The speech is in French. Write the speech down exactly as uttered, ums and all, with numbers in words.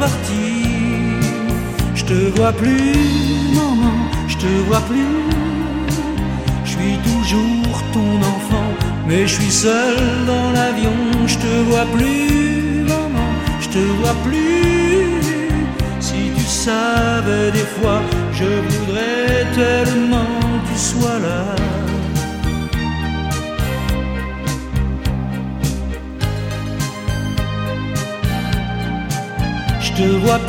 parti. Je te vois plus, maman, je te vois plus. Je suis toujours ton enfant, mais je suis seul dans l'avion. Je te vois plus, maman, je te vois plus. Si tu savais des fois, je voudrais tellement que tu sois là. Je te vois